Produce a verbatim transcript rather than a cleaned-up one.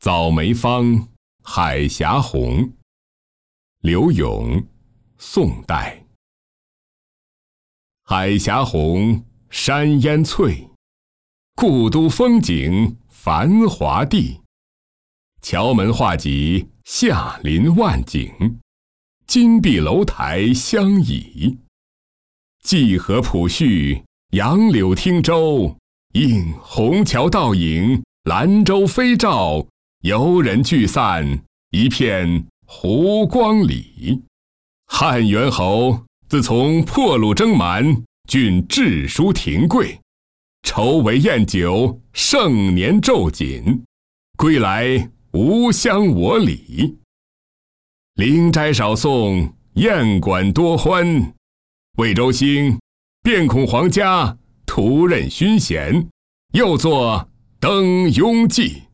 早梅芳，海峡红。刘永，宋代。海峡红，山烟翠，故都风景繁华地。桥门画脊，下临万景，金碧楼台相倚。荠荷谱序，杨柳汀洲，映虹桥倒影，兰舟飞照，游人聚散，一片湖光里。汉元侯自从破虏征蛮，郡治书廷贵，筹帷宴酒，盛年昼锦，归来无乡我里。灵斋少送，宴馆多欢，魏州兴，便恐皇家徒任勋衔，又作登庸记。